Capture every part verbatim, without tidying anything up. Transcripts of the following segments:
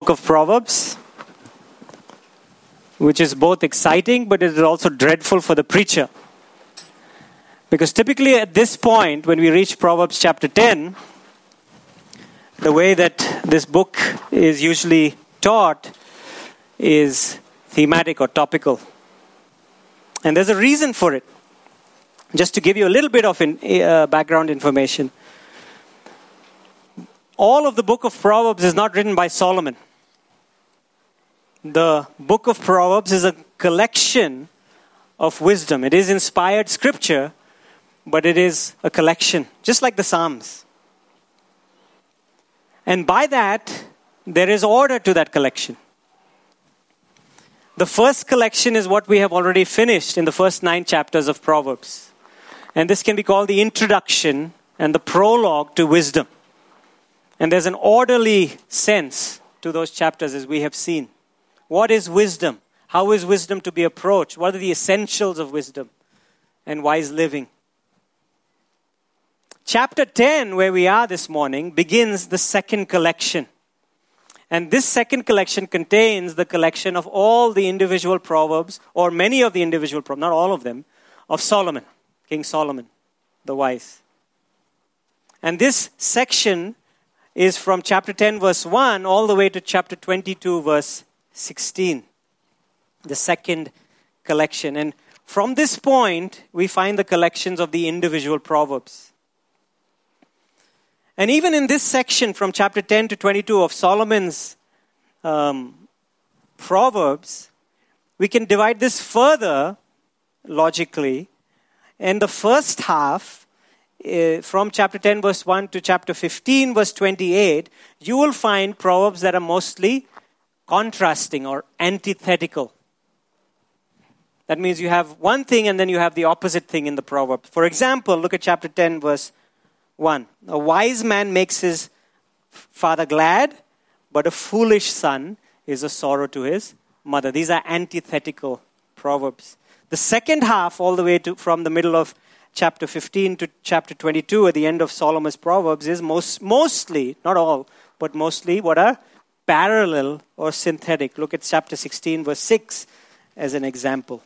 of Proverbs, which is both exciting, but it is also dreadful for the preacher. Because typically at this point, when we reach Proverbs chapter ten, the way that this book is usually taught is thematic or topical. And there's a reason for it. Just to give you a little bit of in, uh, background information. All of the book of Proverbs is not written by Solomon. The book of Proverbs is a collection of wisdom. It is inspired scripture, but it is a collection, just like the Psalms. And by that, there is order to that collection. The first collection is what we have already finished in the first nine chapters of Proverbs. And this can be called the introduction and the prologue to wisdom. And there's an orderly sense to those chapters, as we have seen. What is wisdom? How is wisdom to be approached? What are the essentials of wisdom and wise living? Chapter ten, where we are this morning, begins the second collection. And this second collection contains the collection of all the individual proverbs, or many of the individual proverbs, not all of them, of Solomon. King Solomon, the wise. And this section is from chapter ten, verse one, all the way to chapter twenty-two, verse sixteen. The second collection. And from this point, we find the collections of the individual proverbs. And even in this section, from chapter ten to twenty-two of Solomon's um, proverbs, we can divide this further logically. And the first half, uh, from chapter ten, verse one to chapter fifteen, verse twenty-eight, you will find proverbs that are mostly contrasting or antithetical. That means you have one thing and then you have the opposite thing in the proverb. For example, look at chapter ten, verse one. A wise man makes his father glad, but a foolish son is a sorrow to his mother. These are antithetical proverbs. The second half, all the way to from the middle of chapter fifteen to chapter twenty-two, at the end of Solomon's Proverbs, is most mostly, not all, but mostly what are parallel or synthetic. Look at chapter sixteen, verse six as an example.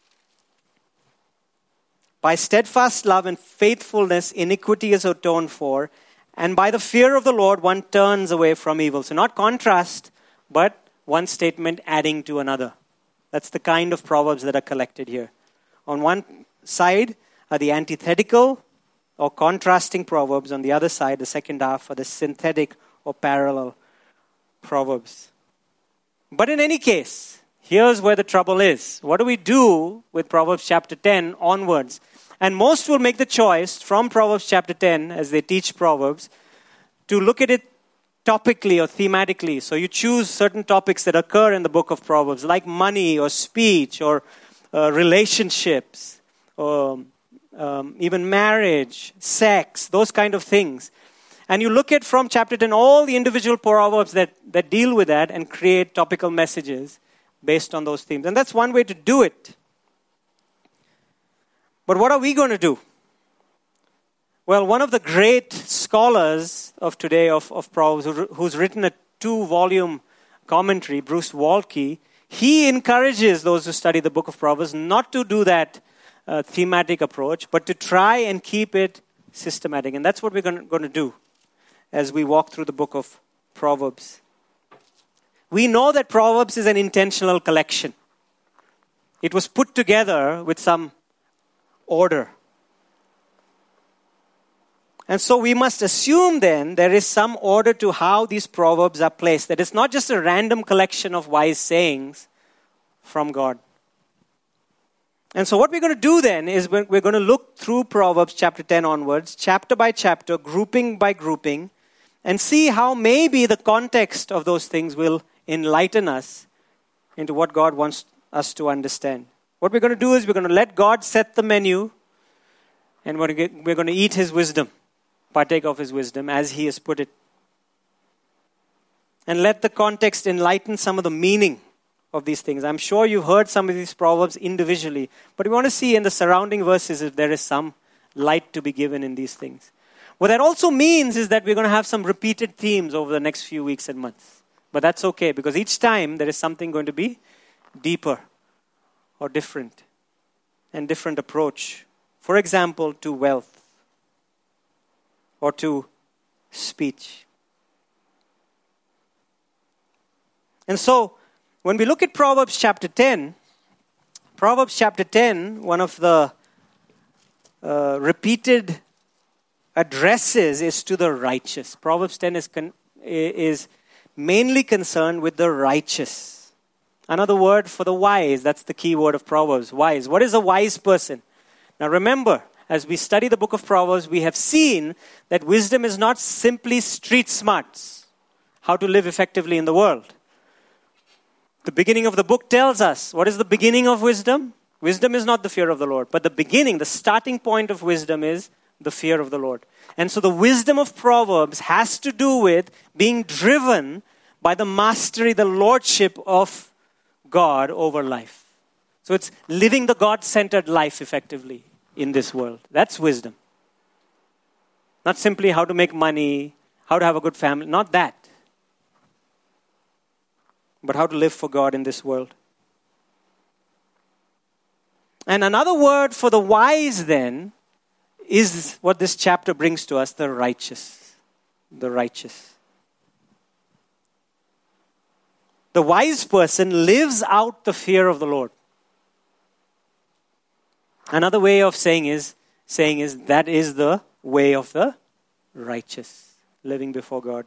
By steadfast love and faithfulness, iniquity is atoned for, and by the fear of the Lord, one turns away from evil. So not contrast, but one statement adding to another. That's the kind of proverbs that are collected here. On one side are the antithetical or contrasting proverbs. On the other side, the second half, are the synthetic or parallel proverbs. But in any case, here's where the trouble is. What do we do with Proverbs chapter ten onwards? And most will make the choice from Proverbs chapter ten, as they teach Proverbs, to look at it topically or thematically. So you choose certain topics that occur in the book of Proverbs, like money or speech or uh, relationships, or um, even marriage, sex, those kind of things. And you look at from chapter ten all the individual proverbs that, that deal with that and create topical messages based on those themes. And that's one way to do it. But what are we going to do? Well, one of the great scholars of today of, of Proverbs, who, who's written a two-volume commentary, Bruce Waltke, he encourages those who study the book of Proverbs not to do that uh, thematic approach, but to try and keep it systematic. And that's what we're going to do as we walk through the book of Proverbs. We know that Proverbs is an intentional collection. It was put together with some order. And so we must assume then there is some order to how these proverbs are placed. That it's not just a random collection of wise sayings from God. And so what we're going to do then is we're going to look through Proverbs chapter ten onwards, chapter by chapter, grouping by grouping, and see how maybe the context of those things will enlighten us into what God wants us to understand. What we're going to do is we're going to let God set the menu, and we're going to eat His wisdom. Partake of His wisdom as He has put it. And let the context enlighten some of the meaning of these things. I'm sure you've heard some of these proverbs individually, but we want to see in the surrounding verses if there is some light to be given in these things. What that also means is that we're going to have some repeated themes over the next few weeks and months. But that's okay, because each time there is something going to be deeper or different and different approach. For example, to wealth or to speech. And so, when we look at Proverbs chapter ten, Proverbs chapter ten, one of the uh, repeated addresses is to the righteous. Proverbs ten is con- is mainly concerned with the righteous. Another word for the wise, that's the key word of Proverbs, wise. What is a wise person? Now remember, as we study the book of Proverbs, we have seen that wisdom is not simply street smarts, how to live effectively in the world. The beginning of the book tells us, what is the beginning of wisdom? Wisdom is not the fear of the Lord, but the beginning, the starting point of wisdom is the fear of the Lord. And so the wisdom of Proverbs has to do with being driven by the mastery, the lordship of God over life. So it's living the God-centered life effectively in this world. That's wisdom. Not simply how to make money, how to have a good family, not that. But how to live for God in this world. And another word for the wise then is what this chapter brings to us, the righteous. The righteous. The wise person lives out the fear of the Lord. Another way of saying is, saying is that is the way of the righteous, living before God.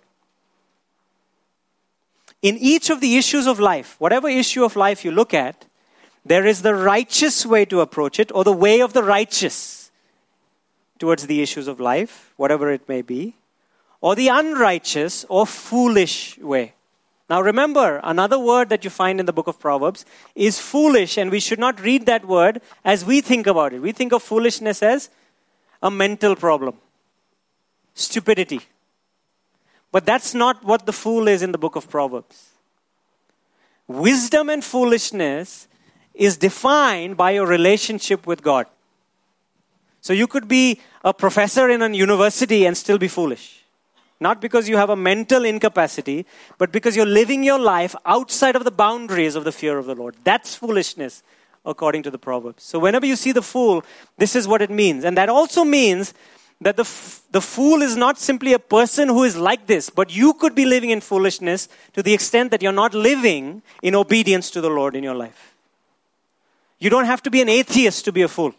In each of the issues of life, whatever issue of life you look at, there is the righteous way to approach it, or the way of the righteous towards the issues of life, whatever it may be, or the unrighteous or foolish way. Now remember, another word that you find in the book of Proverbs is foolish, and we should not read that word as we think about it. We think of foolishness as a mental problem, stupidity. But that's not what the fool is in the book of Proverbs. Wisdom and foolishness is defined by your relationship with God. So you could be a professor in a university and still be foolish. Not because you have a mental incapacity, but because you're living your life outside of the boundaries of the fear of the Lord. That's foolishness, according to the Proverbs. So whenever you see the fool, this is what it means. And that also means that the, f- the fool is not simply a person who is like this, but you could be living in foolishness to the extent that you're not living in obedience to the Lord in your life. You don't have to be an atheist to be a fool.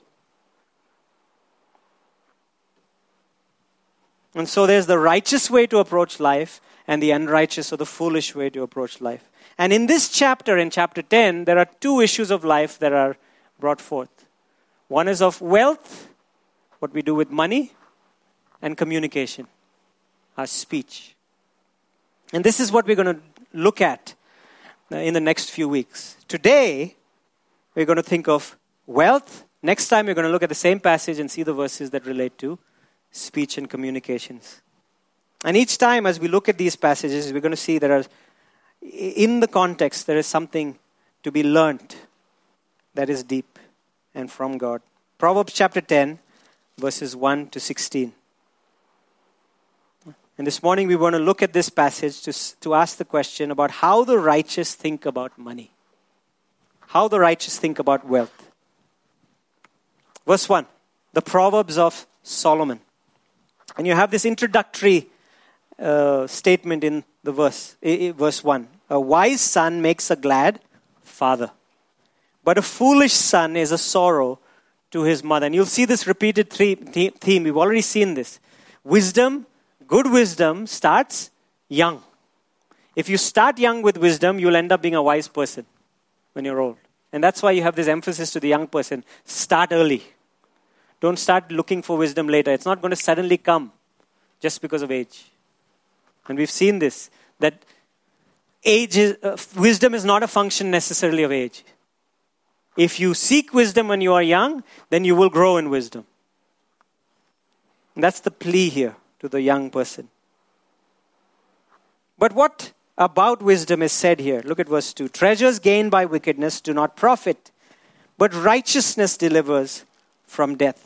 And so there's the righteous way to approach life and the unrighteous or the foolish way to approach life. And in this chapter, in chapter ten, there are two issues of life that are brought forth. One is of wealth, what we do with money, and communication, our speech. And this is what we're going to look at in the next few weeks. Today, we're going to think of wealth. Next time, we're going to look at the same passage and see the verses that relate to speech and communications. And each time as we look at these passages, we're going to see there are, in the context, there is something to be learnt that is deep and from God. Proverbs chapter ten, verses one to sixteen. And this morning we want to look at this passage to, to ask the question about how the righteous think about money. How the righteous think about wealth. Verse one, the Proverbs of Solomon. And you have this introductory uh, statement in the verse, uh, verse one. A wise son makes a glad father, but a foolish son is a sorrow to his mother. And you'll see this repeated theme. We've already seen this. Wisdom, good wisdom starts young. If you start young with wisdom, you'll end up being a wise person when you're old. And that's why you have this emphasis to the young person. Start early. Don't start looking for wisdom later. It's not going to suddenly come just because of age. And we've seen this, that age is, uh, wisdom is not a function necessarily of age. If you seek wisdom when you are young, then you will grow in wisdom. And that's the plea here to the young person. But what about wisdom is said here? Look at verse two. Treasures gained by wickedness do not profit, but righteousness delivers from death.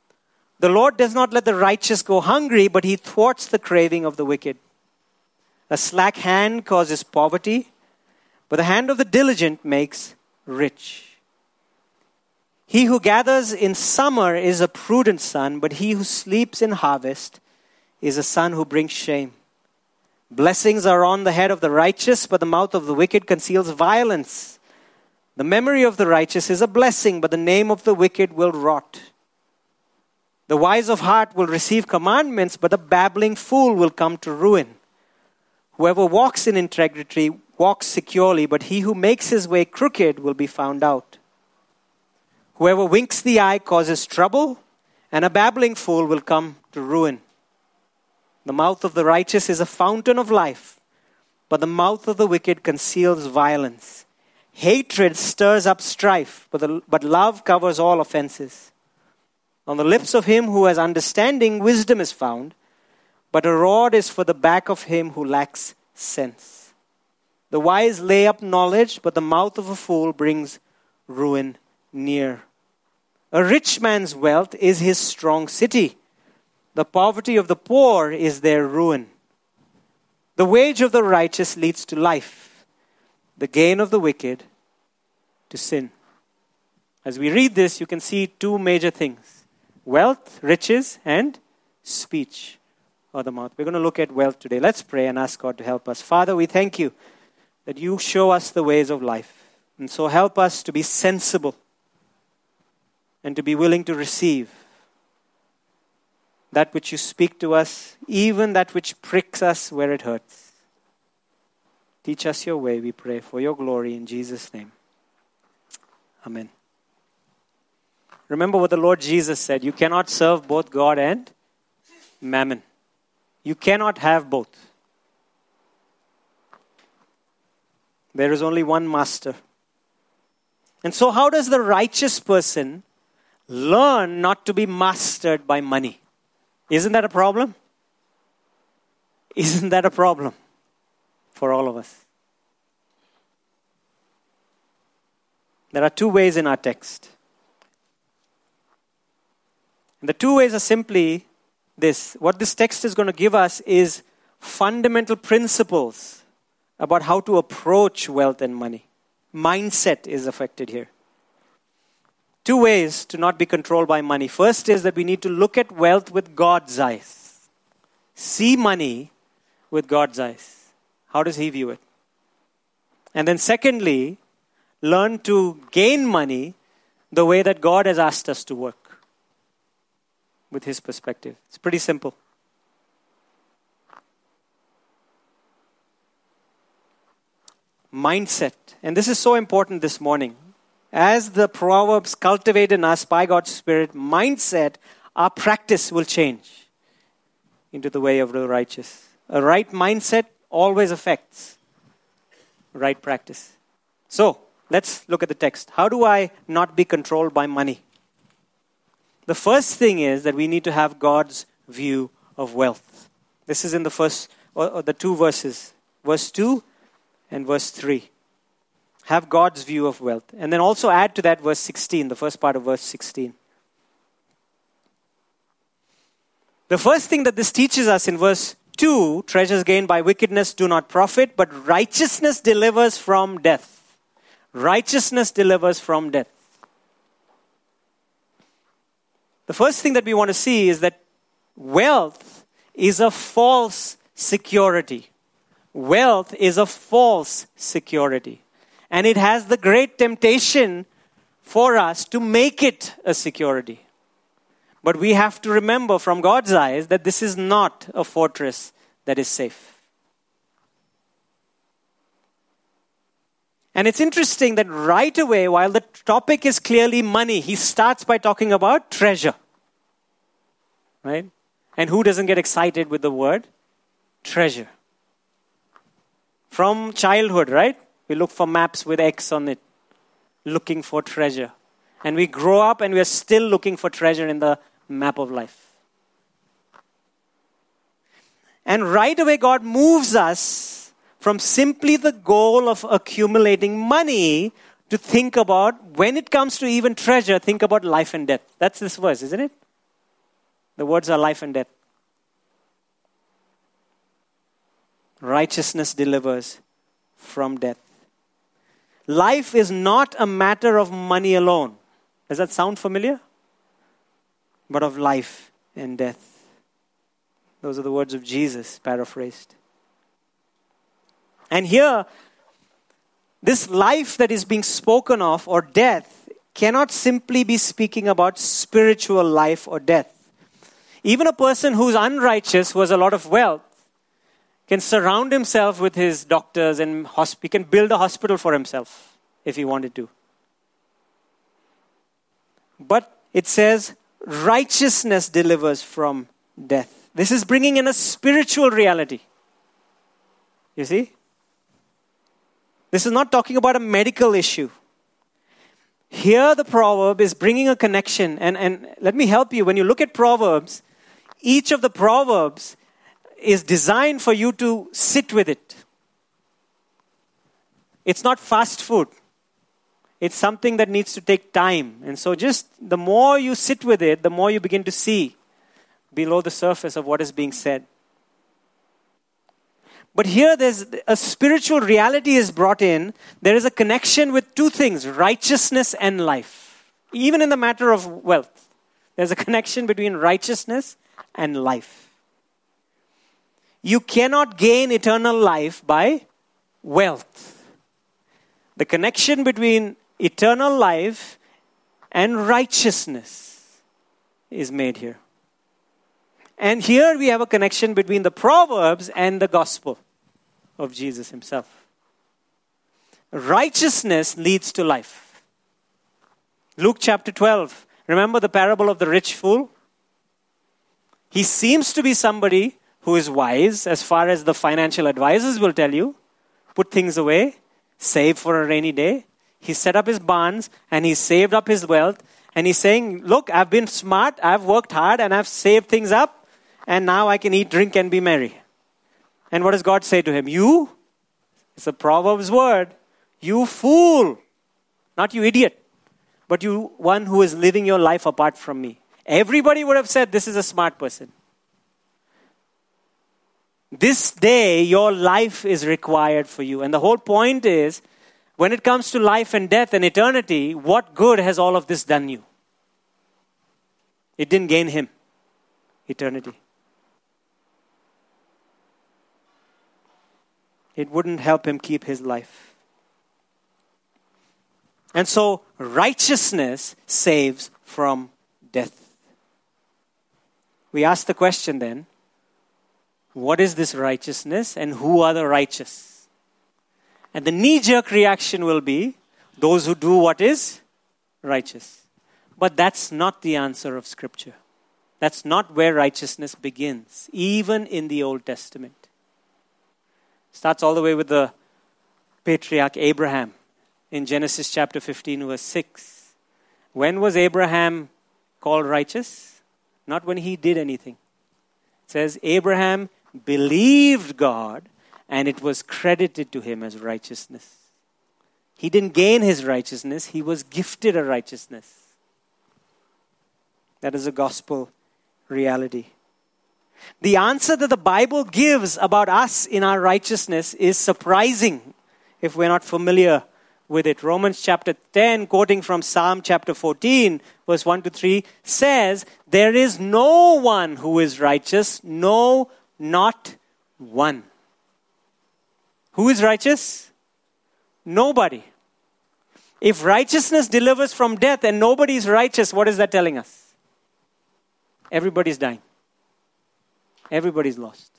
The Lord does not let the righteous go hungry, but he thwarts the craving of the wicked. A slack hand causes poverty, but the hand of the diligent makes rich. He who gathers in summer is a prudent son, but he who sleeps in harvest is a son who brings shame. Blessings are on the head of the righteous, but the mouth of the wicked conceals violence. The memory of the righteous is a blessing, but the name of the wicked will rot. The wise of heart will receive commandments, but the babbling fool will come to ruin. Whoever walks in integrity walks securely, but he who makes his way crooked will be found out. Whoever winks the eye causes trouble, and a babbling fool will come to ruin. The mouth of the righteous is a fountain of life, but the mouth of the wicked conceals violence. Hatred stirs up strife, but, the, but love covers all offenses. On the lips of him who has understanding, wisdom is found, but a rod is for the back of him who lacks sense. The wise lay up knowledge, but the mouth of a fool brings ruin near. A rich man's wealth is his strong city. The poverty of the poor is their ruin. The wage of the righteous leads to life. The gain of the wicked to sin. As we read this, you can see two major things. Wealth, riches, and speech, or the mouth. We're going to look at wealth today. Let's pray and ask God to help us. Father, we thank you that you show us the ways of life. And so help us to be sensible and to be willing to receive that which you speak to us, even that which pricks us where it hurts. Teach us your way, we pray, for your glory in Jesus' name. Amen. Remember what the Lord Jesus said. You cannot serve both God and mammon. You cannot have both. There is only one master. And so how does the righteous person learn not to be mastered by money? Isn't that a problem? Isn't that a problem for all of us? There are two ways in our text. And the two ways are simply this. What this text is going to give us is fundamental principles about how to approach wealth and money. Mindset is affected here. Two ways to not be controlled by money. First is that we need to look at wealth with God's eyes. See money with God's eyes. How does he view it? And then secondly, learn to gain money the way that God has asked us to work with his perspective. It's pretty simple. Mindset. And this is so important this morning. As the Proverbs cultivate in us by God's Spirit, mindset, our practice will change into the way of the righteous. A right mindset always affects right practice. So, let's look at the text. How do I not be controlled by money? The first thing is that we need to have God's view of wealth. This is in the first, or, or the two verses. Verse two and verse three. Have God's view of wealth. And then also add to that verse sixteen, the first part of verse sixteen. The first thing that this teaches us in verse two, treasures gained by wickedness do not profit, but righteousness delivers from death. Righteousness delivers from death. The first thing that we want to see is that wealth is a false security. Wealth is a false security. And it has the great temptation for us to make it a security. But we have to remember from God's eyes that this is not a fortress that is safe. And it's interesting that right away, while the topic is clearly money, he starts by talking about treasure. Right? And who doesn't get excited with the word treasure? From childhood, right? We look for maps with X on it, looking for treasure. And we grow up and we are still looking for treasure in the map of life. And right away God moves us from simply the goal of accumulating money to think about, when it comes to even treasure, think about life and death. That's this verse, isn't it? The words are life and death. Righteousness delivers from death. Life is not a matter of money alone. Does that sound familiar? But of life and death. Those are the words of Jesus, paraphrased. And here, this life that is being spoken of, or death, cannot simply be speaking about spiritual life or death. Even a person who's unrighteous, who has a lot of wealth, can surround himself with his doctors and hosp- he can build a hospital for himself if he wanted to. But it says, righteousness delivers from death. This is bringing in a spiritual reality. You see? This is not talking about a medical issue. Here the proverb is bringing a connection. And, and let me help you. When you look at Proverbs, each of the Proverbs is designed for you to sit with it. It's not fast food. It's something that needs to take time. And so just the more you sit with it, the more you begin to see below the surface of what is being said. But here there's a spiritual reality is brought in. There is a connection with two things, righteousness and life. Even in the matter of wealth, there's a connection between righteousness and life. You cannot gain eternal life by wealth. The connection between eternal life and righteousness is made here. And here we have a connection between the Proverbs and the gospel of Jesus himself. Righteousness leads to life. Luke chapter twelve. Remember the parable of the rich fool? He seems to be somebody who is wise as far as the financial advisors will tell you. Put things away, save for a rainy day. He set up his barns and he saved up his wealth. And he's saying, look, I've been smart, I've worked hard and I've saved things up. And now I can eat, drink, and be merry. And what does God say to him? You, it's a Proverbs word, you fool. Not you idiot, but you one who is living your life apart from me. Everybody would have said this is a smart person. This day, your life is required for you. And the whole point is, when it comes to life and death and eternity, what good has all of this done you? It didn't gain him eternity. It wouldn't help him keep his life. And so, righteousness saves from death. We ask the question then, what is this righteousness and who are the righteous? And the knee-jerk reaction will be, those who do what is righteous. But that's not the answer of Scripture. That's not where righteousness begins, even in the Old Testament. Starts all the way with the patriarch Abraham in Genesis chapter fifteen, verse six. When was Abraham called righteous? Not when he did anything. It says Abraham believed God and it was credited to him as righteousness. He didn't gain his righteousness, he was gifted a righteousness. That is a gospel reality. The answer that the Bible gives about us in our righteousness is surprising if we're not familiar with it. Romans chapter ten, quoting from Psalm chapter fourteen, verse one to three, says, there is no one who is righteous, no, not one. Who is righteous? Nobody. If righteousness delivers from death and nobody is righteous, what is that telling us? Everybody's dying. Everybody's lost.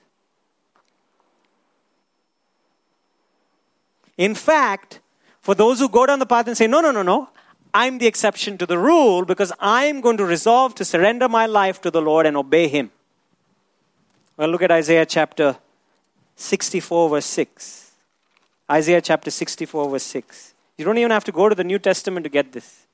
In fact, for those who go down the path and say, no, no, no, no, I'm the exception to the rule because I'm going to resolve to surrender my life to the Lord and obey Him. Well, look at Isaiah chapter sixty-four, verse six. Isaiah chapter sixty-four, verse six. You don't even have to go to the New Testament to get this.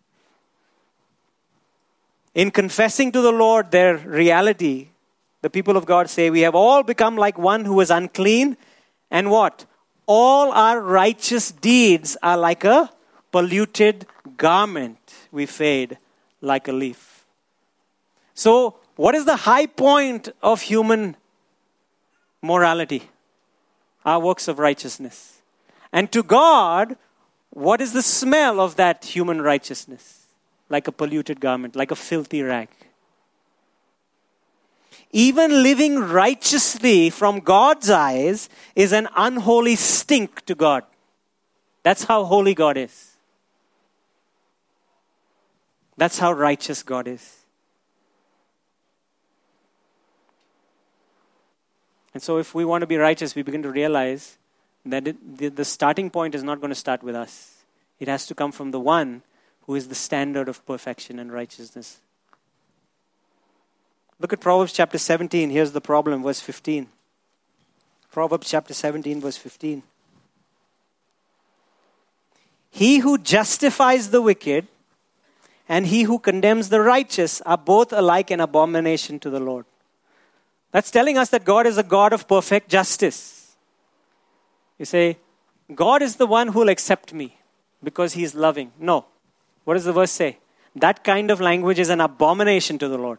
In confessing to the Lord their reality, the people of God say, we have all become like one who is unclean. And what? All our righteous deeds are like a polluted garment. We fade like a leaf. So, what is the high point of human morality? our works of righteousness. And to God, what is the smell of that human righteousness? Like a polluted garment, like a filthy rag. Even living righteously from God's eyes is an unholy stink to God. That's how holy God is. That's how righteous God is. And so if we want to be righteous, we begin to realize that it, the, the starting point is not going to start with us. It has to come from the one who is the standard of perfection and righteousness. Look at Proverbs chapter seventeen. Here's the problem, verse fifteen. Proverbs chapter seventeen, verse fifteen. He who justifies the wicked and he who condemns the righteous are both alike an abomination to the Lord. That's telling us that God is a God of perfect justice. You say, God is the one who will accept me because he is loving. No. What does the verse say? That kind of language is an abomination to the Lord.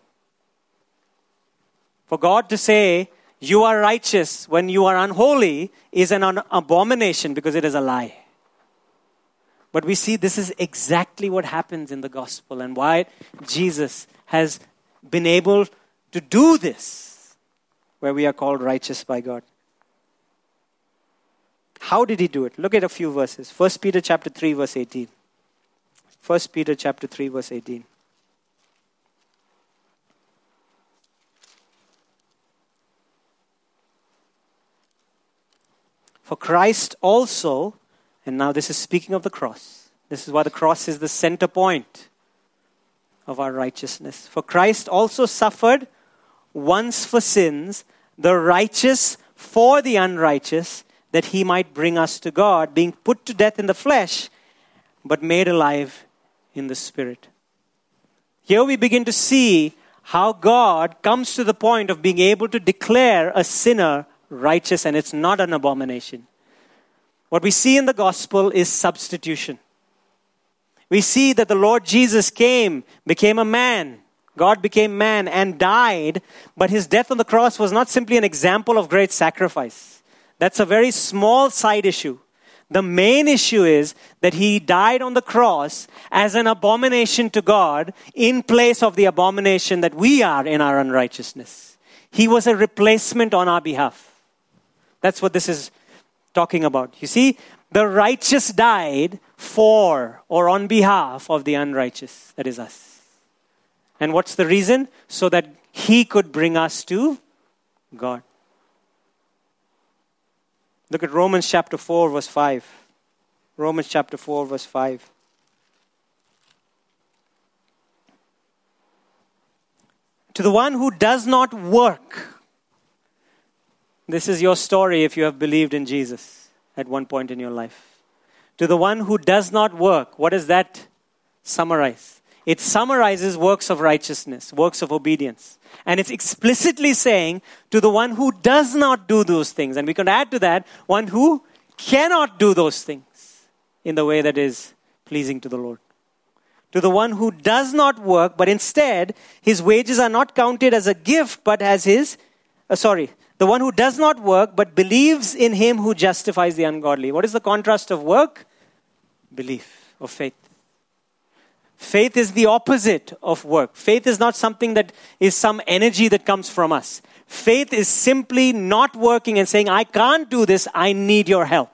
For God to say, you are righteous when you are unholy is an abomination because it is a lie. But we see this is exactly what happens in the gospel and why Jesus has been able to do this, where we are called righteous by God. How did he do it? Look at a few verses. First Peter chapter three, verse eighteen. First Peter chapter three, verse eighteen. For Christ also, and now this is speaking of the cross. This is why the cross is the center point of our righteousness. For Christ also suffered once for sins, the righteous for the unrighteous, that he might bring us to God, being put to death in the flesh, but made alive in the spirit. Here we begin to see how God comes to the point of being able to declare a sinner righteous, and it's not an abomination. What we see in the gospel is substitution. We see that the Lord Jesus came, became a man. God became man and died, but his death on the cross was not simply an example of great sacrifice. That's a very small side issue. The main issue is that he died on the cross as an abomination to God in place of the abomination that we are in our unrighteousness. He was a replacement on our behalf. That's what this is talking about. You see, the righteous died for or on behalf of the unrighteous, that is us. And what's the reason? So that he could bring us to God. Look at Romans chapter four, verse five. Romans chapter four, verse five. To the one who does not work. This is your story if you have believed in Jesus at one point in your life. To the one who does not work. What does that summarize? It summarizes works of righteousness, works of obedience. And it's explicitly saying to the one who does not do those things. And we can add to that, one who cannot do those things in the way that is pleasing to the Lord. To the one who does not work, but instead his wages are not counted as a gift, but as his, uh, sorry, the one who does not work, but believes in him who justifies the ungodly. What is the contrast of work? Belief or faith. Faith is the opposite of work. Faith is not something that is some energy that comes from us. Faith is simply not working and saying, I can't do this, I need your help.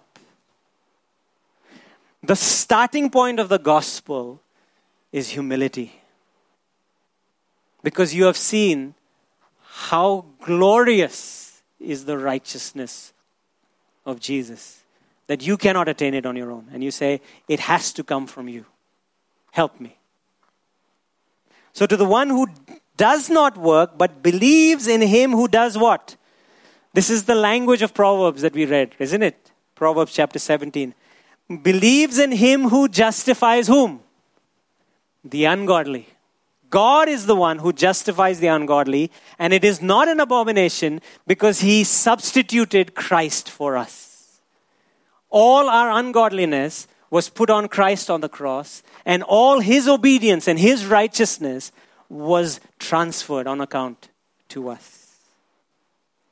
The starting point of the gospel is humility. Because you have seen how glorious is the righteousness of Jesus, that you cannot attain it on your own. And you say, it has to come from you. Help me. So to the one who does not work, but believes in him who does what? This is the language of Proverbs that we read, isn't it? Proverbs chapter seventeen. Believes in him who justifies whom? The ungodly. God is the one who justifies the ungodly, and it is not an abomination because he substituted Christ for us. All our ungodliness was put on Christ on the cross, and all his obedience and his righteousness was transferred on account to us.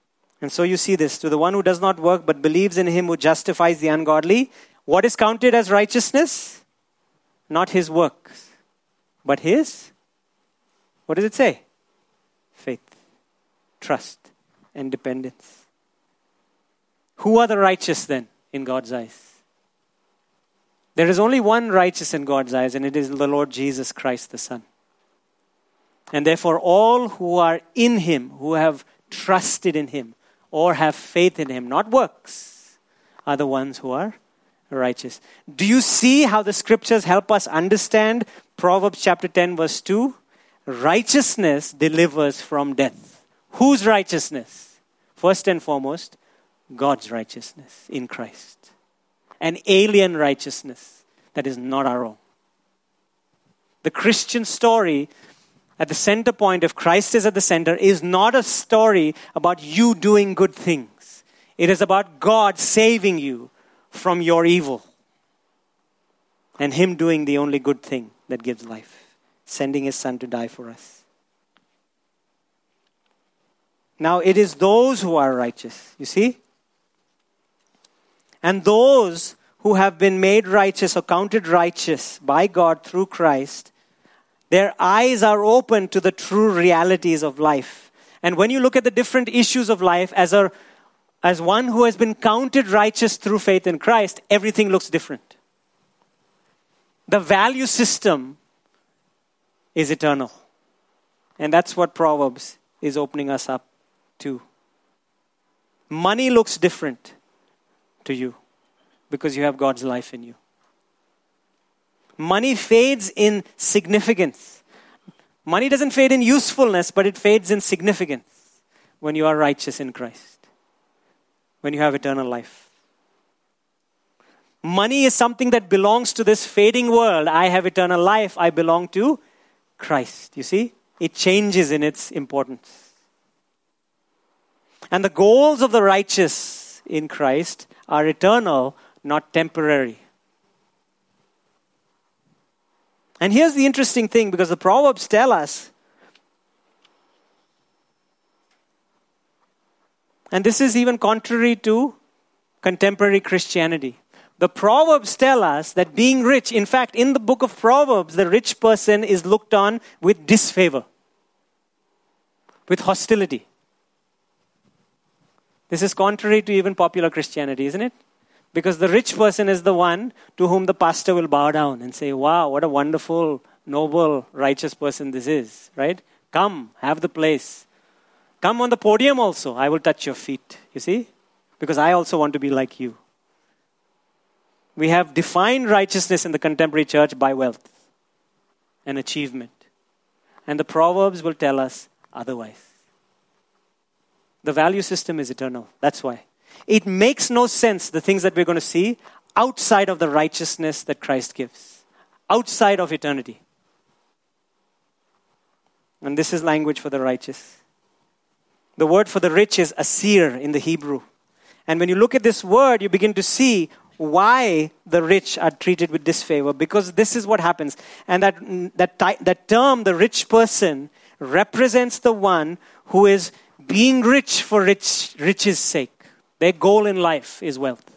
And so you see this. To the one who does not work but believes in him who justifies the ungodly, what is counted as righteousness? Not his works, but his, what does it say? Faith, trust, and dependence. Who are the righteous then in God's eyes? There is only one righteous in God's eyes, and it is the Lord Jesus Christ the Son. And therefore all who are in him, who have trusted in him, or have faith in him, not works, are the ones who are righteous. Do you see how the scriptures help us understand Proverbs chapter ten verse two? Righteousness delivers from death. Whose righteousness? First and foremost, God's righteousness in Christ. An alien righteousness that is not our own. The Christian story, at the center point, if Christ is at the center, is not a story about you doing good things. It is about God saving you from your evil. And him doing the only good thing that gives life. Sending his son to die for us. Now it is those who are righteous. You see? And those who have been made righteous or counted righteous by God through Christ, their eyes are open to the true realities of life. And when you look at the different issues of life as a as one who has been counted righteous through faith in Christ, everything looks different. The value system is eternal. And that's what Proverbs is opening us up to. Money looks different to you because you have God's life in you. Money fades in significance. Money doesn't fade in usefulness, but it fades in significance when you are righteous in Christ. When you have eternal life. Money is something that belongs to this fading world. I have eternal life. I belong to Christ. You see? It changes in its importance. And the goals of the righteous in Christ are eternal, not temporary. And here's the interesting thing, because the Proverbs tell us, and this is even contrary to contemporary Christianity. The Proverbs tell us that being rich, in fact, in the book of Proverbs, the rich person is looked on with disfavor, with hostility. This is contrary to even popular Christianity, isn't it? Because the rich person is the one to whom the pastor will bow down and say, wow, what a wonderful, noble, righteous person this is, right? Come, have the place. Come on the podium also. I will touch your feet, you see? Because I also want to be like you. We have defined righteousness in the contemporary church by wealth and achievement. And the Proverbs will tell us otherwise. The value system is eternal. That's why. It makes no sense, the things that we're going to see, outside of the righteousness that Christ gives. Outside of eternity. And this is language for the righteous. The word for the rich is asir in the Hebrew. And when you look at this word, you begin to see why the rich are treated with disfavor. Because this is what happens. And that, that, that term, the rich person, represents the one who is being rich for rich, riches' sake. Their goal in life is wealth.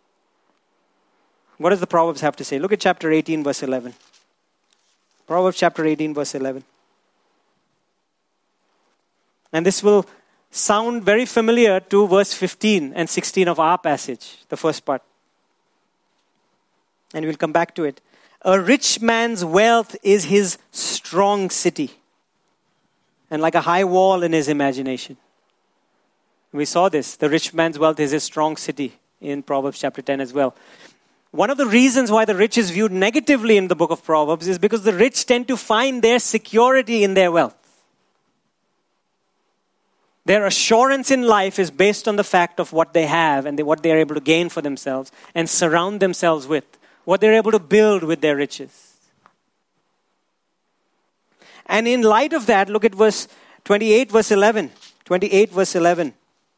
What does the Proverbs have to say? Look at chapter eighteen, verse eleven. Proverbs chapter eighteen, verse eleven. And this will sound very familiar to verse fifteen and sixteen of our passage, the first part. And we'll come back to it. A rich man's wealth is his strong city, and like a high wall in his imagination. We saw this. The rich man's wealth is his strong city in Proverbs chapter ten as well. One of the reasons why the rich is viewed negatively in the book of Proverbs is because the rich tend to find their security in their wealth. Their assurance in life is based on the fact of what they have and what they are able to gain for themselves and surround themselves with, what they're able to build with their riches. And in light of that, look at verse twenty-eight, verse eleven. twenty-eight, verse eleven.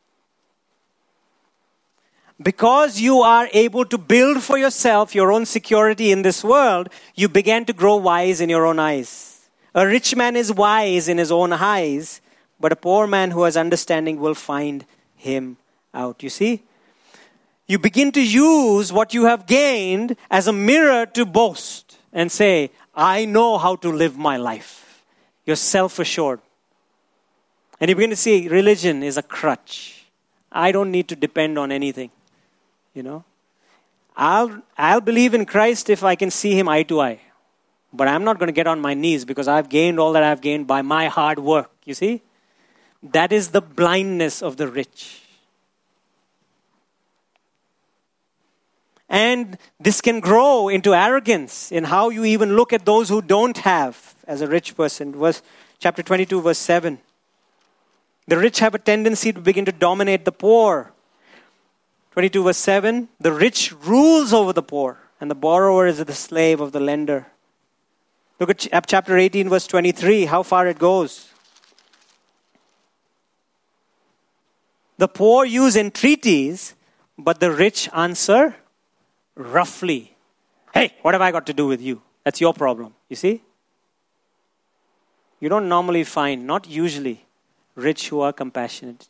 Because you are able to build for yourself your own security in this world, you began to grow wise in your own eyes. A rich man is wise in his own eyes, but a poor man who has understanding will find him out. You see? You begin to use what you have gained as a mirror to boast and say, I know how to live my life. You're self-assured. And you begin to see religion is a crutch. I don't need to depend on anything. You know? I'll, I'll believe in Christ if I can see him eye to eye. But I'm not going to get on my knees because I've gained all that I've gained by my hard work. You see? That is the blindness of the rich. And this can grow into arrogance in how you even look at those who don't have as a rich person. Verse, chapter twenty-two, verse seven. The rich have a tendency to begin to dominate the poor. twenty-two, verse seven. The rich rules over the poor, and the borrower is the slave of the lender. Look at chapter eighteen, verse twenty-three, how far it goes. The poor use entreaties, but the rich answer roughly. Hey, what have I got to do with you? That's your problem. You see? You don't normally find, not usually, rich who are compassionate.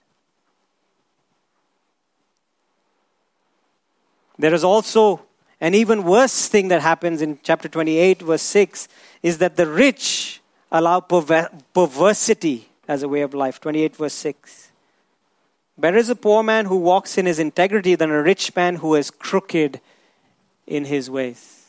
There is also an even worse thing that happens in chapter twenty-eight, verse six, is that the rich allow perver- perversity as a way of life. twenty-eight, verse six. Better is a poor man who walks in his integrity than a rich man who is crooked in his ways.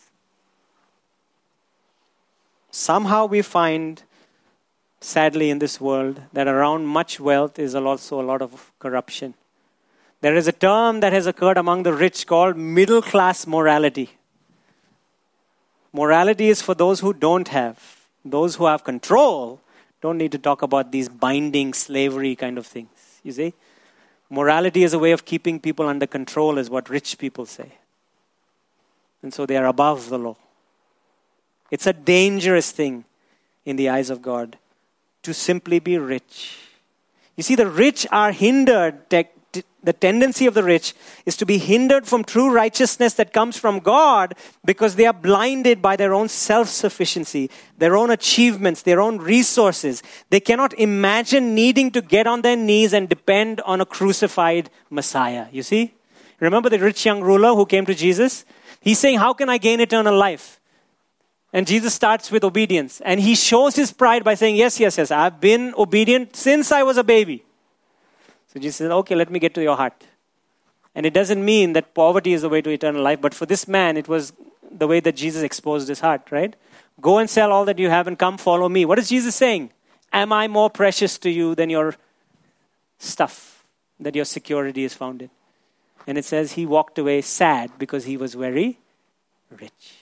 Somehow we find, sadly in this world, that around much wealth is also a lot of corruption. There is a term that has occurred among the rich called middle class morality. Morality is for those who don't have. Those who have control don't need to talk about these binding slavery kind of things. You see? Morality is a way of keeping people under control, is what rich people say. And so they are above the law. It's a dangerous thing in the eyes of God to simply be rich. You see, the rich are hindered. The tendency of the rich is to be hindered from true righteousness that comes from God because they are blinded by their own self-sufficiency, their own achievements, their own resources. They cannot imagine needing to get on their knees and depend on a crucified Messiah. You see? Remember the rich young ruler who came to Jesus? He's saying, how can I gain eternal life? And Jesus starts with obedience. And he shows his pride by saying, yes, yes, yes, I've been obedient since I was a baby. So Jesus said, okay, let me get to your heart. And it doesn't mean that poverty is the way to eternal life, but for this man, it was the way that Jesus exposed his heart, right? Go and sell all that you have and come follow me. What is Jesus saying? Am I more precious to you than your stuff, that your security is found in? And it says he walked away sad because he was very rich.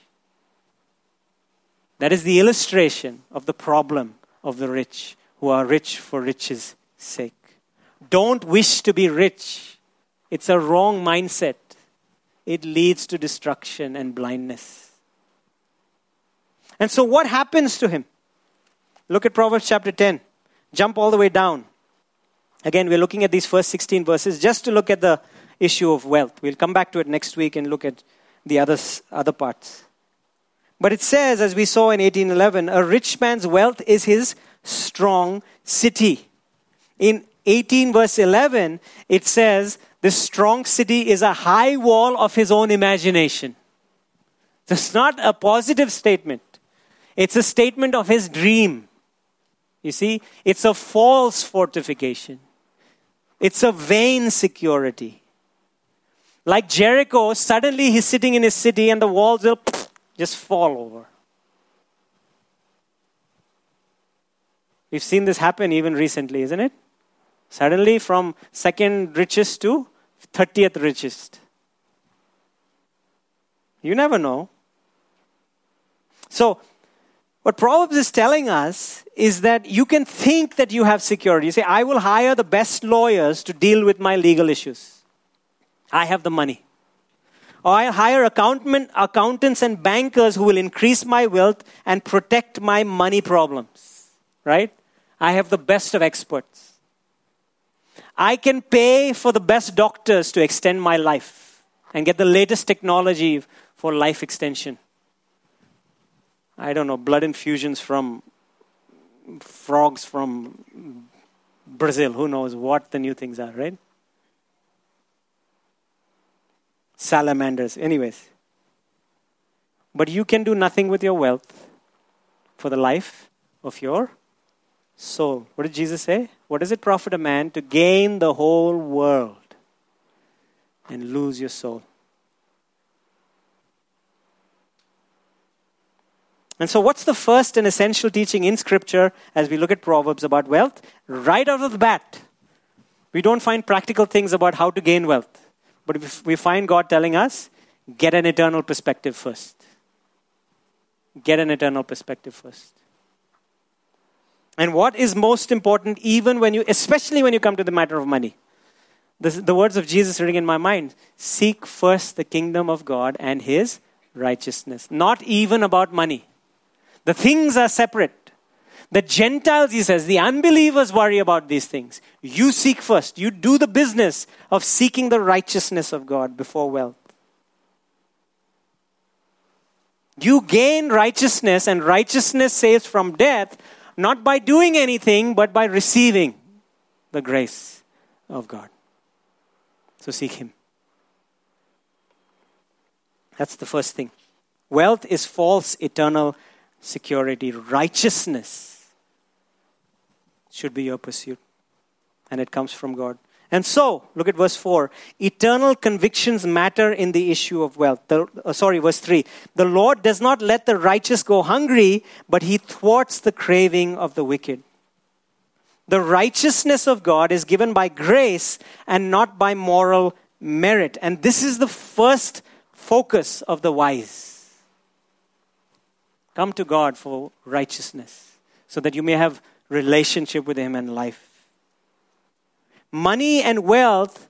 That is the illustration of the problem of the rich who are rich for riches' sake. Don't wish to be rich. It's a wrong mindset. It leads to destruction and blindness. And so what happens to him? Look at Proverbs chapter ten. Jump all the way down. Again, we're looking at these first sixteen verses just to look at the issue of wealth. We'll come back to it next week and look at the others, other parts. But it says, as we saw in eighteen eleven, a rich man's wealth is his strong city. In eighteen verse eleven, it says, the strong city is a high wall of his own imagination. It's not a positive statement. It's a statement of his dream. You see, it's a false fortification. It's a vain security. Like Jericho, suddenly he's sitting in his city and the walls will just fall over. We've seen this happen even recently, isn't it? Suddenly from second richest to thirtieth richest. You never know. So, what Proverbs is telling us is that you can think that you have security. You say, I will hire the best lawyers to deal with my legal issues. I have the money. Or I'll hire accountant, accountants and bankers who will increase my wealth and protect my money problems. Right? I have the best of experts. I can pay for the best doctors to extend my life and get the latest technology for life extension. I don't know, blood infusions from frogs from Brazil. Who knows what the new things are, right? salamanders. Anyways. But you can do nothing with your wealth for the life of your soul. What did Jesus say? What does it profit a man to gain the whole world and lose your soul? And so what's the first and essential teaching in Scripture as we look at Proverbs about wealth? Right out of the bat, we don't find practical things about how to gain wealth. But we find God telling us, get an eternal perspective first. Get an eternal perspective first. And what is most important, even when you, especially when you come to the matter of money? This, the words of Jesus ring in my mind. Seek first the kingdom of God and His righteousness. Not even about money. The things are separate. The Gentiles, he says, the unbelievers worry about these things. You seek first. You do the business of seeking the righteousness of God before wealth. You gain righteousness, and righteousness saves from death, not by doing anything, but by receiving the grace of God. So seek Him. That's the first thing. Wealth is false eternal security. Righteousness should be your pursuit. And it comes from God. And so, look at verse four. Eternal convictions matter in the issue of wealth. The, uh, sorry, verse three. The Lord does not let the righteous go hungry, but He thwarts the craving of the wicked. The righteousness of God is given by grace and not by moral merit. And this is the first focus of the wise. Come to God for righteousness, so that you may have relationship with Him and life. Money and wealth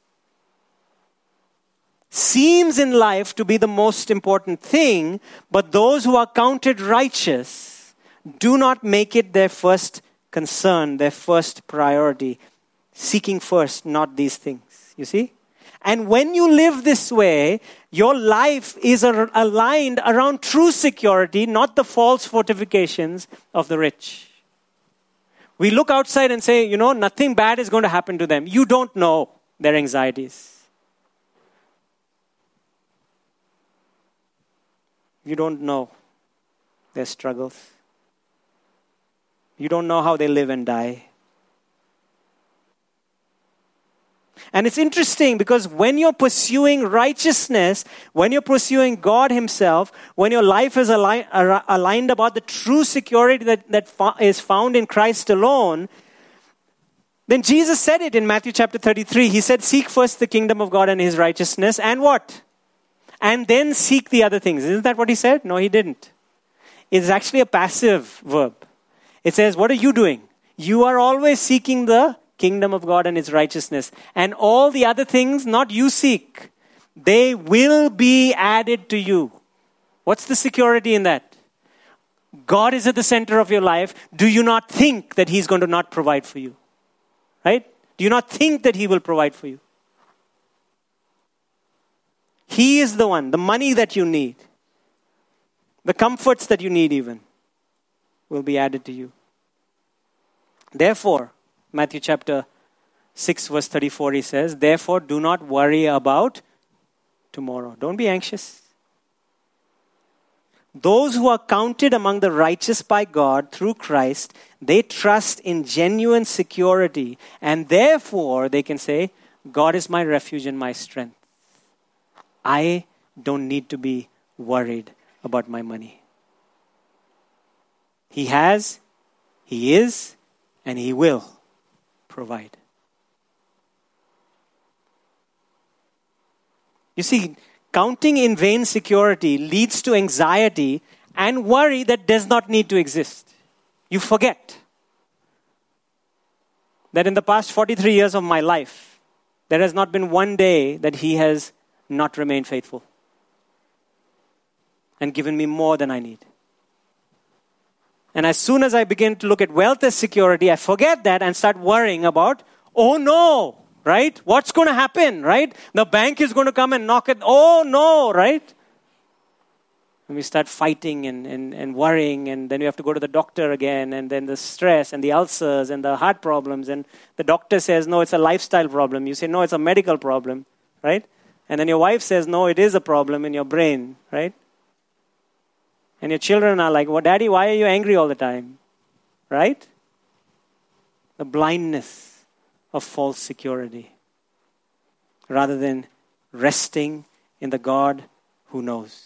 seems in life to be the most important thing, but those who are counted righteous do not make it their first concern, their first priority, seeking first not these things. You see? And when you live this way, your life is aligned around true security, not the false fortifications of the rich. We look outside and say, you know, nothing bad is going to happen to them. You don't know their anxieties. You don't know their struggles. You don't know how they live and die. And it's interesting because when you're pursuing righteousness, when you're pursuing God Himself, when your life is aligned, aligned about the true security that, that is found in Christ alone, then Jesus said it in Matthew chapter thirty-three. He said, seek first the kingdom of God and His righteousness, and what? And then seek the other things. Isn't that what He said? No, He didn't. It's actually a passive verb. It says, what are you doing? You are always seeking the kingdom of God and His righteousness. And all the other things, not you seek. They will be added to you. What's the security in that? God is at the center of your life. Do you not think that He's going to not provide for you? Right? Do you not think that He will provide for you? He is the one. The money that you need, the comforts that you need even, will be added to you. Therefore, Matthew chapter six verse thirty-four, he says, therefore do not worry about tomorrow. Don't be anxious. Those who are counted among the righteous by God through Christ, they trust in genuine security, and therefore they can say, God is my refuge and my strength. I don't need to be worried about my money. He has, He is, and He will provide. You see, counting in vain security leads to anxiety and worry that does not need to exist. You forget that in the past forty-three years of my life, there has not been one day that He has not remained faithful and given me more than I need. And as soon as I begin to look at wealth as security, I forget that and start worrying about, oh no, right? What's going to happen, right? The bank is going to come and knock it. Oh no, right? And we start fighting and, and, and worrying, and then we have to go to the doctor again, and then the stress and the ulcers and the heart problems. And the doctor says, no, it's a lifestyle problem. You say, no, it's a medical problem, right? And then your wife says, no, it is a problem in your brain, right? And your children are like, well, Daddy, why are you angry all the time? Right? The blindness of false security. Rather than resting in the God who knows.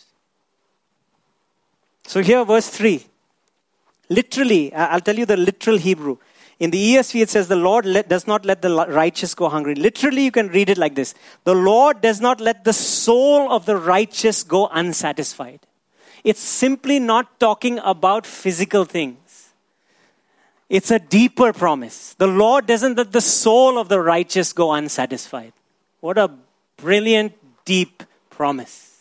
So here, verse three. Literally, I'll tell you the literal Hebrew. In the E S V, it says, the Lord let, does not let the righteous go hungry. Literally, you can read it like this. The Lord does not let the soul of the righteous go unsatisfied. It's simply not talking about physical things. It's a deeper promise. The Lord doesn't let the soul of the righteous go unsatisfied. What a brilliant, deep promise.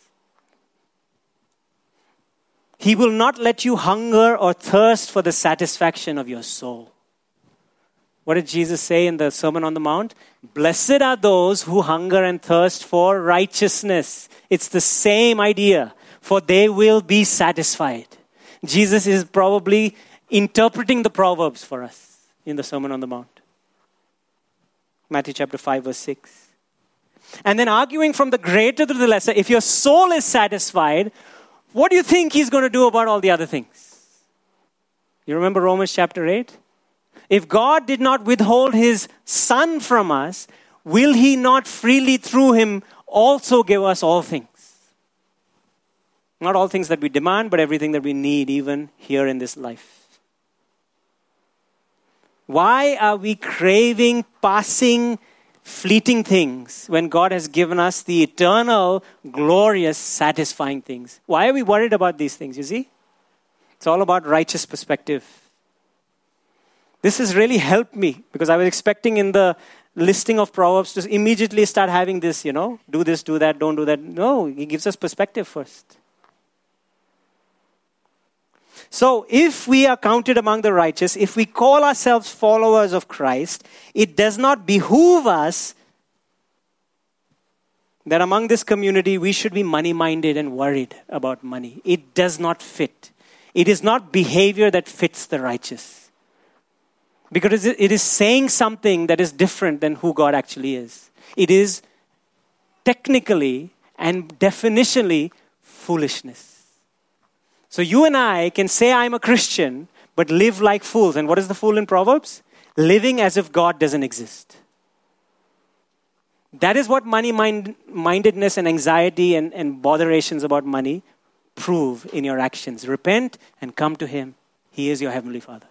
He will not let you hunger or thirst for the satisfaction of your soul. What did Jesus say in the Sermon on the Mount? Blessed are those who hunger and thirst for righteousness. It's the same idea. For they will be satisfied. Jesus is probably interpreting the Proverbs for us in the Sermon on the Mount. Matthew chapter five, verse six. And then arguing from the greater to the lesser. If your soul is satisfied, what do you think he's going to do about all the other things? You remember Romans chapter eight? If God did not withhold his Son from us, will he not freely through him also give us all things? Not all things that we demand, but everything that we need even here in this life. Why are we craving passing, fleeting things when God has given us the eternal, glorious, satisfying things? Why are we worried about these things, you see? It's all about righteous perspective. This has really helped me because I was expecting in the listing of Proverbs to immediately start having this, you know, do this, do that, don't do that. No, he gives us perspective first. So if we are counted among the righteous, if we call ourselves followers of Christ, it does not behoove us that among this community we should be money-minded and worried about money. It does not fit. It is not behavior that fits the righteous. Because it is saying something that is different than who God actually is. It is technically and definitionally foolishness. So you and I can say I'm a Christian, but live like fools. And what is the fool in Proverbs? Living as if God doesn't exist. That is what money-mindedness and anxiety and, and botherations about money prove in your actions. Repent and come to him. He is your heavenly Father.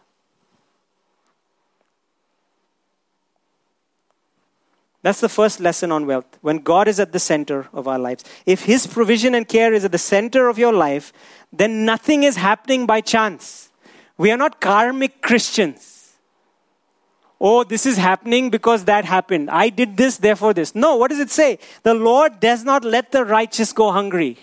That's the first lesson on wealth. When God is at the center of our lives. If his provision and care is at the center of your life, then nothing is happening by chance. We are not karmic Christians. Oh, this is happening because that happened. I did this, therefore this. No, what does it say? The Lord does not let the righteous go hungry.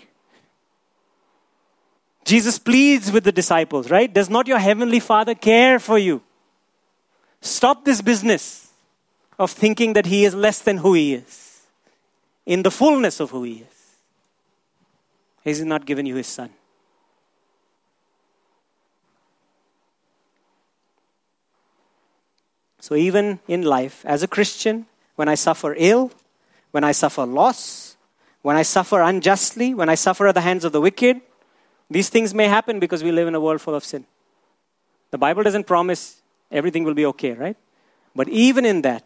Jesus pleads with the disciples, right? Does not your heavenly Father care for you? Stop this business of thinking that he is less than who he is. In the fullness of who he is. He has not given you his Son. So even in life, as a Christian, when I suffer ill, when I suffer loss, when I suffer unjustly, when I suffer at the hands of the wicked, these things may happen because we live in a world full of sin. The Bible doesn't promise everything will be okay, right? But even in that,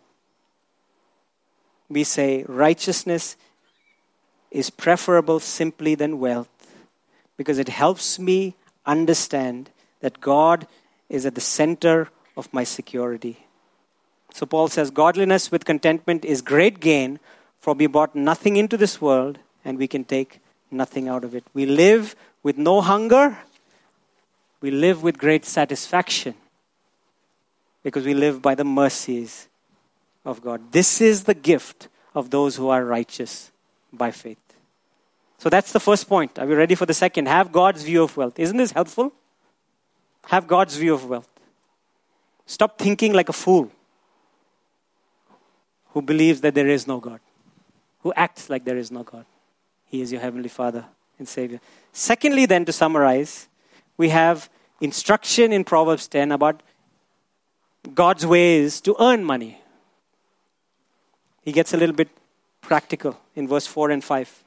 we say righteousness is preferable simply than wealth because it helps me understand that God is at the center of my security. So Paul says, godliness with contentment is great gain, for we brought nothing into this world and we can take nothing out of it. We live with no hunger. We live with great satisfaction because we live by the mercies of God. This is the gift of those who are righteous by faith. So that's the first point. Are we ready for the second? Have God's view of wealth. Isn't this helpful? Have God's view of wealth. Stop thinking like a fool who believes that there is no God, who acts like there is no God. He is your heavenly Father and Savior. Secondly, then, to summarize, we have instruction in Proverbs ten about God's ways to earn money. He gets a little bit practical in verse four and five.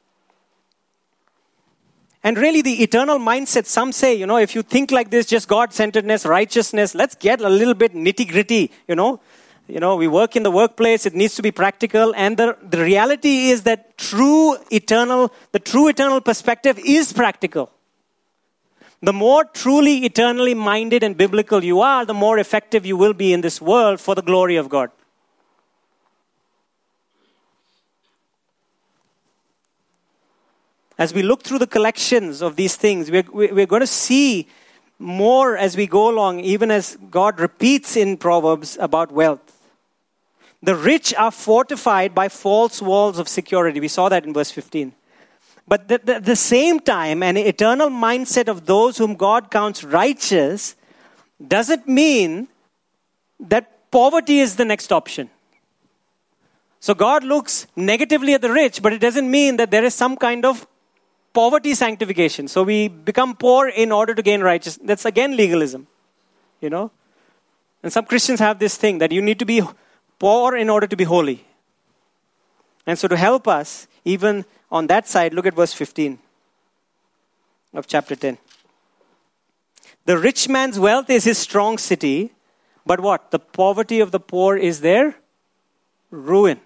And really the eternal mindset, some say, you know, if you think like this, just God-centeredness, righteousness, let's get a little bit nitty-gritty, you know. You know, we work in the workplace, it needs to be practical. And the, the reality is that true eternal, the true eternal perspective is practical. The more truly eternally minded and biblical you are, the more effective you will be in this world for the glory of God. As we look through the collections of these things, we're, we're going to see more as we go along, even as God repeats in Proverbs about wealth. The rich are fortified by false walls of security. We saw that in verse fifteen. But at the, the, the same time, an eternal mindset of those whom God counts righteous doesn't mean that poverty is the next option. So God looks negatively at the rich, but it doesn't mean that there is some kind of poverty sanctification. So we become poor in order to gain righteousness. That's again legalism, you know. And some Christians have this thing that you need to be poor in order to be holy. And so to help us, even on that side, look at verse fifteen of chapter ten. The rich man's wealth is his strong city, but what? The poverty of the poor is their ruin.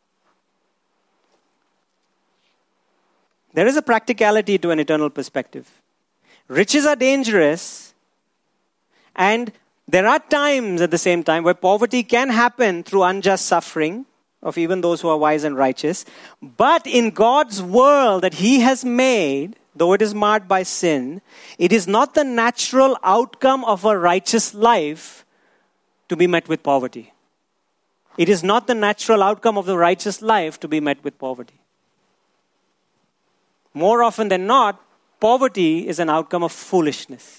There is a practicality to an eternal perspective. Riches are dangerous, and there are times at the same time where poverty can happen through unjust suffering of even those who are wise and righteous. But in God's world that He has made, though it is marred by sin, it is not the natural outcome of a righteous life to be met with poverty. It is not the natural outcome of the righteous life to be met with poverty. More often than not, poverty is an outcome of foolishness.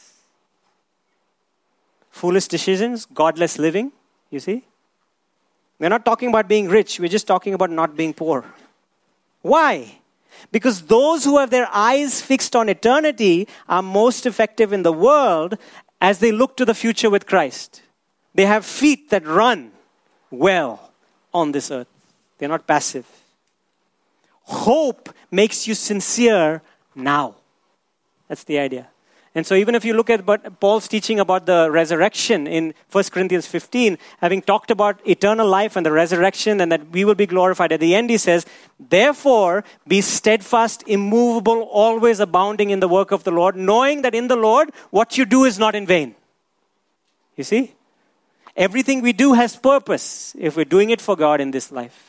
Foolish decisions, godless living, you see. We're not talking about being rich, we're just talking about not being poor. Why? Because those who have their eyes fixed on eternity are most effective in the world as they look to the future with Christ. They have feet that run well on this earth. They're not passive. Hope makes you sincere now. That's the idea. And so even if you look at Paul's teaching about the resurrection in First Corinthians fifteen, having talked about eternal life and the resurrection and that we will be glorified, at the end he says, therefore be steadfast, immovable, always abounding in the work of the Lord, knowing that in the Lord what you do is not in vain. You see? Everything we do has purpose if we're doing it for God in this life.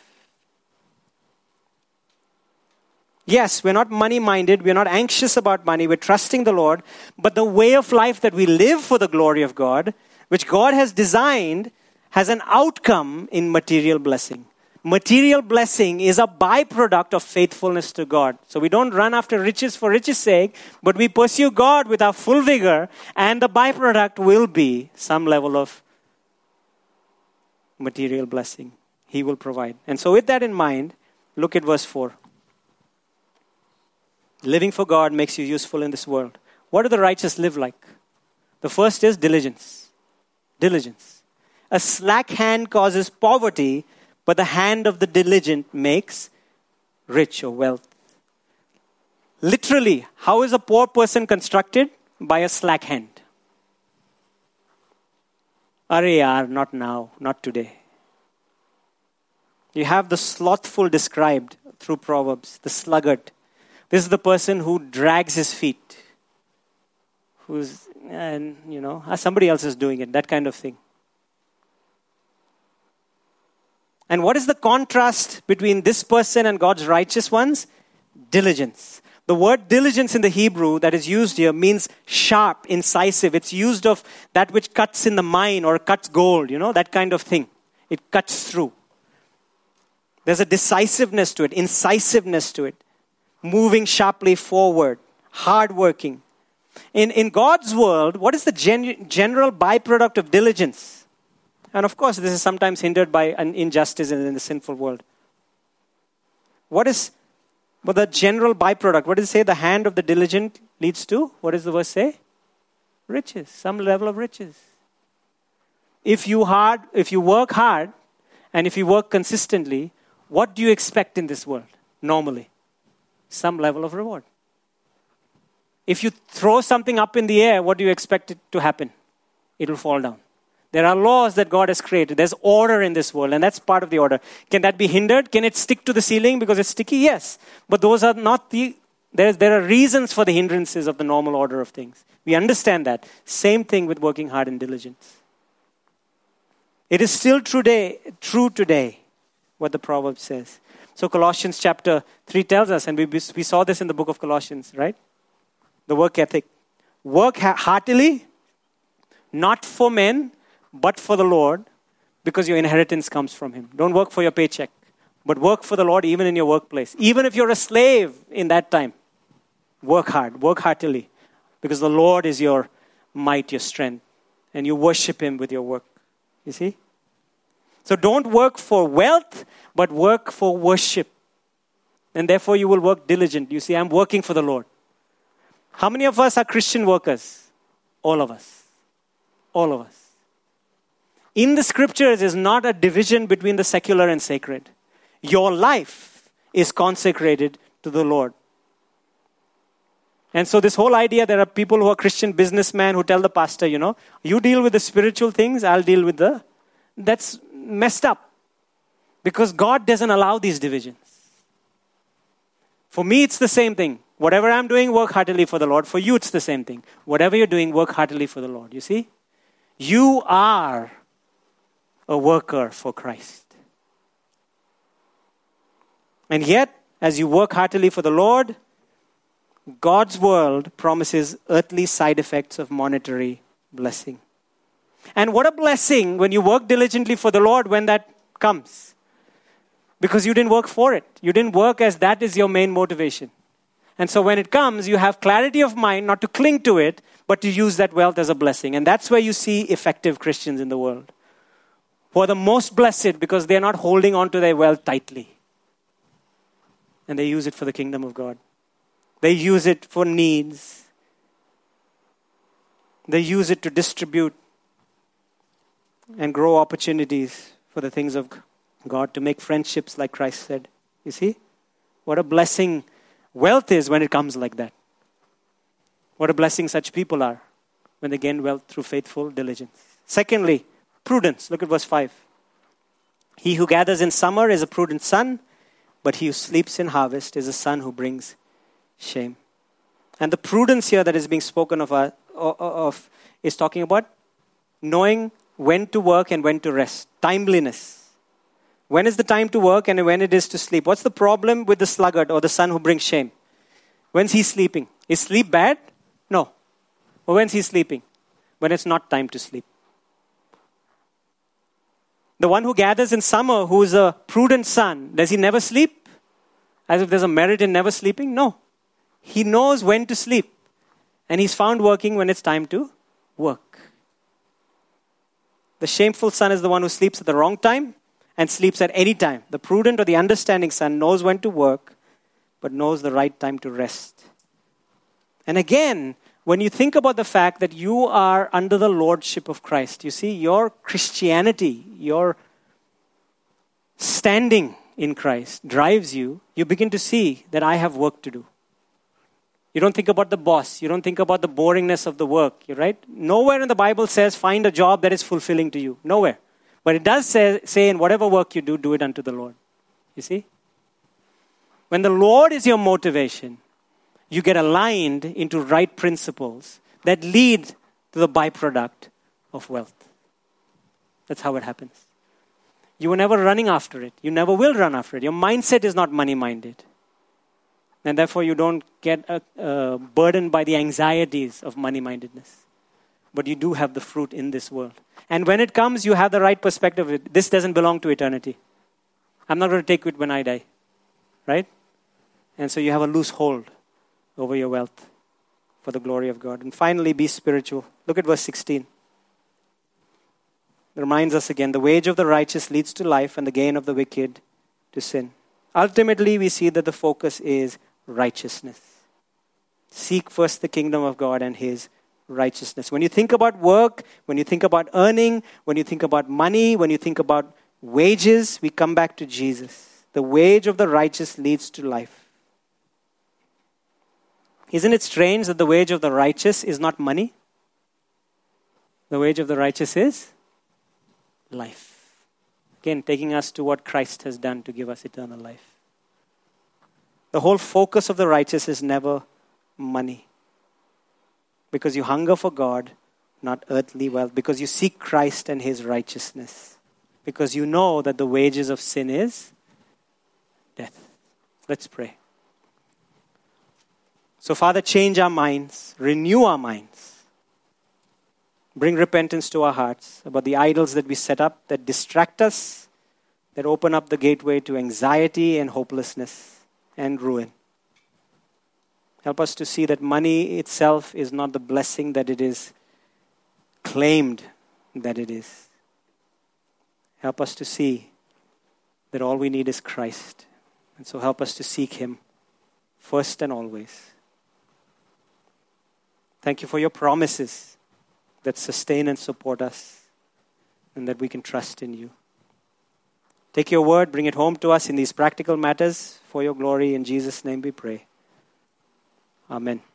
Yes, we're not money-minded. We're not anxious about money. We're trusting the Lord. But the way of life that we live for the glory of God, which God has designed, has an outcome in material blessing. Material blessing is a byproduct of faithfulness to God. So we don't run after riches for riches' sake, but we pursue God with our full vigor, and the byproduct will be some level of material blessing. He will provide. And so with that in mind, look at verse four. Living for God makes you useful in this world. What do the righteous live like? The first is diligence. Diligence. A slack hand causes poverty, but the hand of the diligent makes rich or wealth. Literally, how is a poor person constructed? By a slack hand. Arre yaar, not now, not today. You have the slothful described through Proverbs, the sluggard. This is the person who drags his feet. Who's, and you know, somebody else is doing it, that kind of thing. And what is the contrast between this person and God's righteous ones? Diligence. The word diligence in the Hebrew that is used here means sharp, incisive. It's used of that which cuts in the mine or cuts gold, you know, that kind of thing. It cuts through. There's a decisiveness to it, incisiveness to it. Moving sharply forward, hardworking. In, in God's world, what is the gen, general byproduct of diligence? And of course, this is sometimes hindered by an injustice in, in the sinful world. What is but the general byproduct? What does it say? The hand of the diligent leads to, what does the verse say? Riches, some level of riches. If you hard, if you work hard, and if you work consistently, what do you expect in this world normally? Some level of reward. If you throw something up in the air, what do you expect it to happen? It will fall down. There are laws that God has created. There's order in this world, and that's part of the order. Can that be hindered? Can it stick to the ceiling because it's sticky? Yes. But those are not the... There's, there are reasons for the hindrances of the normal order of things. We understand that. Same thing with working hard and diligence. It is still true today, true today, what the proverb says. So Colossians chapter three tells us, and we, we saw this in the book of Colossians, right? The work ethic. Work heartily, not for men, but for the Lord, because your inheritance comes from Him. Don't work for your paycheck, but work for the Lord even in your workplace. Even if you're a slave in that time, work hard, work heartily, because the Lord is your might, your strength, and you worship Him with your work. You see? So don't work for wealth, but work for worship. And therefore you will work diligent. You see, I'm working for the Lord. How many of us are Christian workers? All of us. All of us. In the scriptures is not a division between the secular and sacred. Your life is consecrated to the Lord. And so this whole idea, there are people who are Christian businessmen who tell the pastor, you know, you deal with the spiritual things, I'll deal with the... That's messed up. Because God doesn't allow these divisions. For me, it's the same thing. Whatever I'm doing, work heartily for the Lord. For you, it's the same thing. Whatever you're doing, work heartily for the Lord. You see? You are a worker for Christ. And yet, as you work heartily for the Lord, God's world promises earthly side effects of monetary blessing. And what a blessing when you work diligently for the Lord when that comes. Because you didn't work for it. You didn't work as that is your main motivation. And so when it comes, you have clarity of mind not to cling to it, but to use that wealth as a blessing. And that's where you see effective Christians in the world, who are the most blessed because they're not holding on to their wealth tightly. And they use it for the kingdom of God. They use it for needs. They use it to distribute and grow opportunities for the things of God, to make friendships like Christ said. You see? What a blessing wealth is when it comes like that. What a blessing such people are when they gain wealth through faithful diligence. Secondly, prudence. Look at verse five. He who gathers in summer is a prudent son, but he who sleeps in harvest is a son who brings shame. And the prudence here that is being spoken of, uh, of is talking about knowing when to work and when to rest. Timeliness. When is the time to work and when it is to sleep? What's the problem with the sluggard or the son who brings shame? When's he sleeping? Is sleep bad? No. Or when's he sleeping? When it's not time to sleep. The one who gathers in summer, who is a prudent son, does he never sleep? As if there's a merit in never sleeping? No. He knows when to sleep. And he's found working when it's time to work. The shameful son is the one who sleeps at the wrong time and sleeps at any time. The prudent or the understanding son knows when to work, but knows the right time to rest. And again, when you think about the fact that you are under the lordship of Christ, you see, your Christianity, your standing in Christ drives you, you begin to see that I have work to do. You don't think about the boss. You don't think about the boringness of the work, right? Nowhere in the Bible says find a job that is fulfilling to you. Nowhere. But it does say, say in whatever work you do, do it unto the Lord. You see? When the Lord is your motivation, you get aligned into right principles that lead to the byproduct of wealth. That's how it happens. You were never running after it. You never will run after it. Your mindset is not money-minded. And therefore you don't get uh, uh, burdened by the anxieties of money-mindedness. But you do have the fruit in this world. And when it comes, you have the right perspective of it. This doesn't belong to eternity. I'm not going to take it when I die. Right? And so you have a loose hold over your wealth for the glory of God. And finally, be spiritual. Look at verse sixteen. It reminds us again, the wage of the righteous leads to life and the gain of the wicked to sin. Ultimately, we see that the focus is righteousness. Seek first the kingdom of God and His righteousness. When you think about work, when you think about earning, when you think about money, when you think about wages, we come back to Jesus. The wage of the righteous leads to life. Isn't it strange that the wage of the righteous is not money? The wage of the righteous is life. Again, taking us to what Christ has done to give us eternal life. The whole focus of the righteous is never money. Because you hunger for God, not earthly wealth. Because you seek Christ and His righteousness. Because you know that the wages of sin is death. Let's pray. So, Father, change our minds. Renew our minds. Bring repentance to our hearts about the idols that we set up that distract us, that open up the gateway to anxiety and hopelessness and ruin. Help us to see that money itself is not the blessing that it is claimed that it is. Help us to see that all we need is Christ. And so help us to seek Him first and always. Thank you for your promises that sustain and support us and that we can trust in you. Take your word, bring it home to us in these practical matters for your glory. In Jesus' name we pray. Amen.